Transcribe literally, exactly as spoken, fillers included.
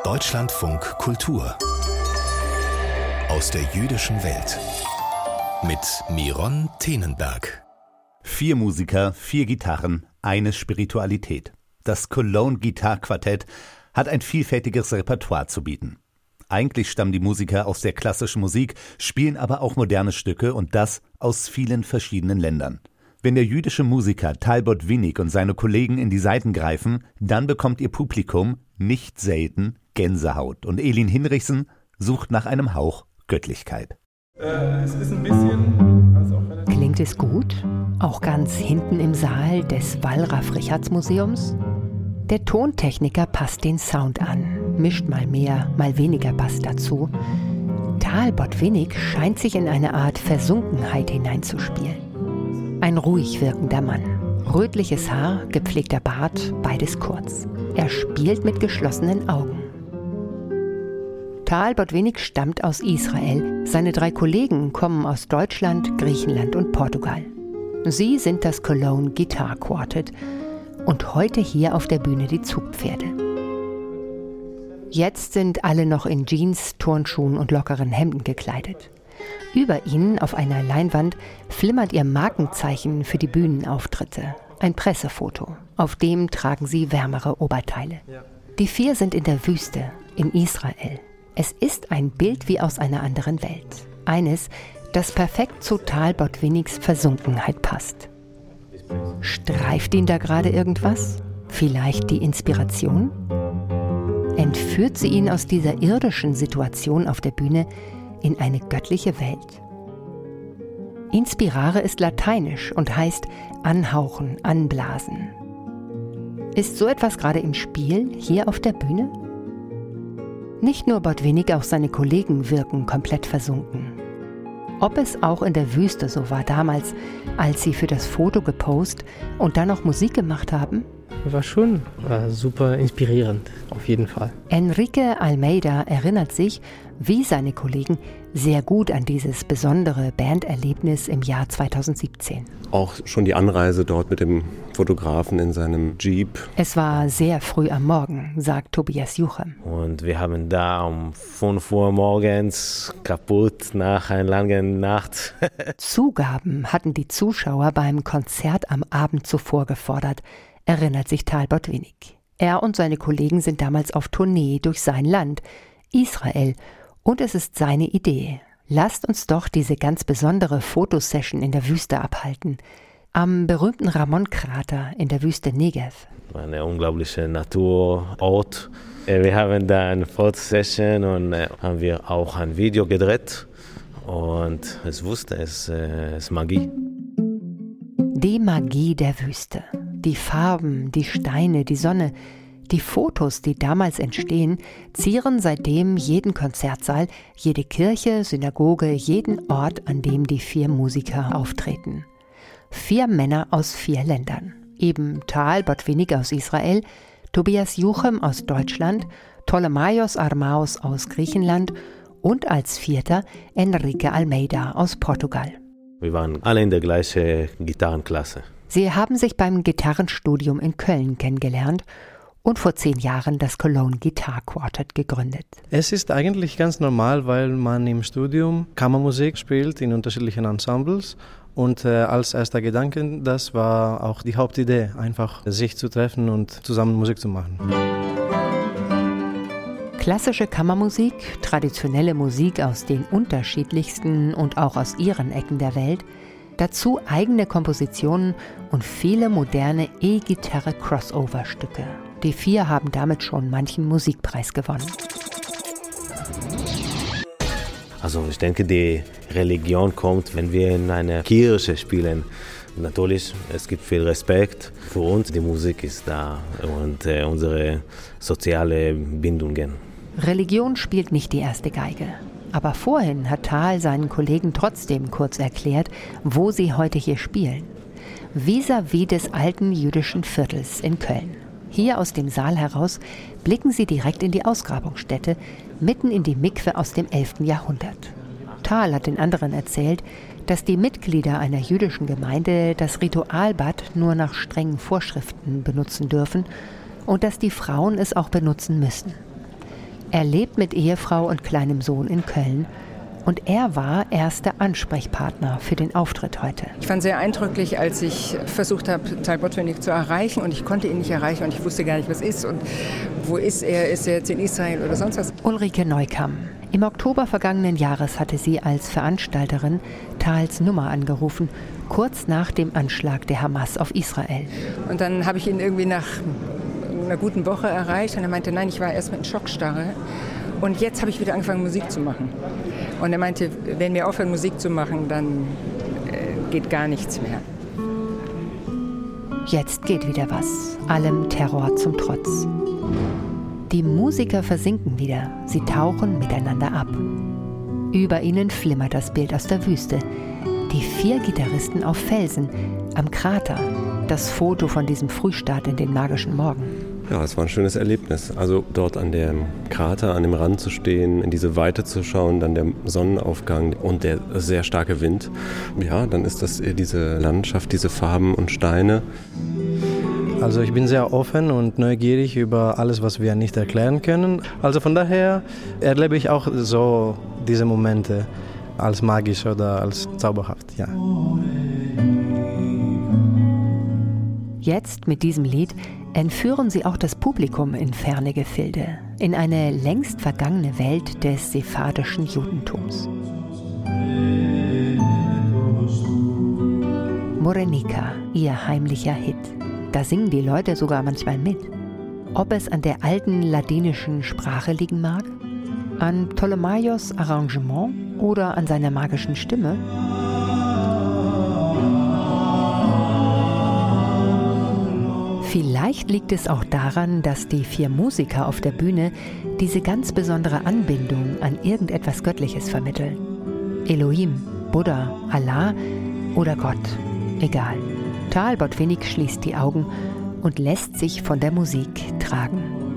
Deutschlandfunk Kultur aus der jüdischen Welt mit Miron Tenenberg. Vier Musiker, vier Gitarren, eine Spiritualität. Das Cologne Guitar Quartett hat ein vielfältiges Repertoire zu bieten. Eigentlich stammen die Musiker aus der klassischen Musik, spielen aber auch moderne Stücke und das aus vielen verschiedenen Ländern. Wenn der jüdische Musiker Tal Botvinnik und seine Kollegen in die Saiten greifen, dann bekommt ihr Publikum nicht selten Gänsehaut. Und Elin Hinrichsen sucht nach einem Hauch Göttlichkeit. Äh, es ist ein bisschen... Also auch Klingt es gut? Auch ganz hinten im Saal des Wallraf-Richards-Museums? Der Tontechniker passt den Sound an, mischt mal mehr, mal weniger Bass dazu. Tal Botvinnik scheint sich in eine Art Versunkenheit hineinzuspielen. Ein ruhig wirkender Mann. Rötliches Haar, gepflegter Bart, beides kurz. Er spielt mit geschlossenen Augen. Tal Botvinnik stammt aus Israel. Seine drei Kollegen kommen aus Deutschland, Griechenland und Portugal. Sie sind das Cologne Guitar Quartet und heute hier auf der Bühne die Zugpferde. Jetzt sind alle noch in Jeans, Turnschuhen und lockeren Hemden gekleidet. Über ihnen auf einer Leinwand flimmert ihr Markenzeichen für die Bühnenauftritte. Ein Pressefoto. Auf dem tragen sie wärmere Oberteile. Die vier sind in der Wüste, in Israel. Es ist ein Bild wie aus einer anderen Welt. Eines, das perfekt zu Tal Botvinniks Versunkenheit passt. Streift ihn da gerade irgendwas? Vielleicht die Inspiration? Entführt sie ihn aus dieser irdischen Situation auf der Bühne in eine göttliche Welt? Inspirare ist lateinisch und heißt anhauchen, anblasen. Ist so etwas gerade im Spiel, hier auf der Bühne? Nicht nur Botvinnik, auch seine Kollegen wirken komplett versunken. Ob es auch in der Wüste so war damals, als sie für das Foto gepostet und dann noch Musik gemacht haben? War schon war super inspirierend, auf jeden Fall. Enrique Almeida erinnert sich, wie seine Kollegen, sehr gut an dieses besondere Banderlebnis im Jahr zweitausendsiebzehn. Auch schon die Anreise dort mit dem Fotografen in seinem Jeep. Es war sehr früh am Morgen, sagt Tobias Juchem. Und wir haben da um fünf Uhr morgens kaputt nach einer langen Nacht. Zugaben hatten die Zuschauer beim Konzert am Abend zuvor gefordert, erinnert sich Tal Botvinnik. Er und seine Kollegen sind damals auf Tournee durch sein Land, Israel, und es ist seine Idee. Lasst uns doch diese ganz besondere Fotosession in der Wüste abhalten, am berühmten Ramon-Krater in der Wüste Negev. Eine unglaubliche Naturort. Wir haben da eine Fotosession und haben wir auch ein Video gedreht und es wusste, es ist Magie. Die Magie der Wüste. Die Farben, die Steine, die Sonne, die Fotos, die damals entstehen, zieren seitdem jeden Konzertsaal, jede Kirche, Synagoge, jeden Ort, an dem die vier Musiker auftreten. Vier Männer aus vier Ländern. Eben Tal Botvinnik aus Israel, Tobias Juchem aus Deutschland, Ptolemaios Armaos aus Griechenland und als Vierter Enrique Almeida aus Portugal. Wir waren alle in der gleichen Gitarrenklasse. Sie haben sich beim Gitarrenstudium in Köln kennengelernt und vor zehn Jahren das Cologne Guitar Quartet gegründet. Es ist eigentlich ganz normal, weil man im Studium Kammermusik spielt in unterschiedlichen Ensembles. Und äh, als erster Gedanke, das war auch die Hauptidee, einfach sich zu treffen und zusammen Musik zu machen. Klassische Kammermusik, traditionelle Musik aus den unterschiedlichsten und auch aus ihren Ecken der Welt, dazu eigene Kompositionen und viele moderne E-Gitarre-Crossover-Stücke. Die vier haben damit schon manchen Musikpreis gewonnen. Also ich denke, die Religion kommt, wenn wir in einer Kirche spielen. Natürlich, es gibt viel Respekt für uns, die Musik ist da und äh, unsere sozialen Bindungen. Religion spielt nicht die erste Geige. Aber vorhin hat Tal seinen Kollegen trotzdem kurz erklärt, wo sie heute hier spielen. Vis-à-vis des alten jüdischen Viertels in Köln. Hier aus dem Saal heraus blicken sie direkt in die Ausgrabungsstätte, mitten in die Mikwe aus dem elften Jahrhundert. Tal hat den anderen erzählt, dass die Mitglieder einer jüdischen Gemeinde das Ritualbad nur nach strengen Vorschriften benutzen dürfen und dass die Frauen es auch benutzen müssen. Er lebt mit Ehefrau und kleinem Sohn in Köln. Und er war erster Ansprechpartner für den Auftritt heute. Ich fand sehr eindrücklich, als ich versucht habe, Tal Botvinnik zu erreichen und ich konnte ihn nicht erreichen und ich wusste gar nicht, was ist und wo ist er, ist er jetzt in Israel oder sonst was. Ulrike Neukamm. Im Oktober vergangenen Jahres hatte sie als Veranstalterin Tals Nummer angerufen, kurz nach dem Anschlag der Hamas auf Israel. Und dann habe ich ihn irgendwie nach einer guten Woche erreicht und er meinte, nein, ich war erst mit Schockstarre. Und jetzt habe ich wieder angefangen, Musik zu machen. Und er meinte, wenn wir aufhören, Musik zu machen, dann äh, geht gar nichts mehr. Jetzt geht wieder was, allem Terror zum Trotz. Die Musiker versinken wieder, sie tauchen miteinander ab. Über ihnen flimmert das Bild aus der Wüste. Die vier Gitarristen auf Felsen, am Krater. Das Foto von diesem Frühstart in den magischen Morgen. Ja, es war ein schönes Erlebnis. Also dort an dem Krater, an dem Rand zu stehen, in diese Weite zu schauen, dann der Sonnenaufgang und der sehr starke Wind. Ja, dann ist das diese Landschaft, diese Farben und Steine. Also ich bin sehr offen und neugierig über alles, was wir nicht erklären können. Also von daher erlebe ich auch so diese Momente als magisch oder als zauberhaft, ja. Jetzt mit diesem Lied entführen sie auch das Publikum in ferne Gefilde, in eine längst vergangene Welt des sephardischen Judentums. Morenica, ihr heimlicher Hit. Da singen die Leute sogar manchmal mit. Ob es an der alten ladinischen Sprache liegen mag, an Ptolemaios Arrangement oder an seiner magischen Stimme, vielleicht liegt es auch daran, dass die vier Musiker auf der Bühne diese ganz besondere Anbindung an irgendetwas Göttliches vermitteln. Elohim, Buddha, Allah oder Gott, egal. Tal Botvinnik schließt die Augen und lässt sich von der Musik tragen.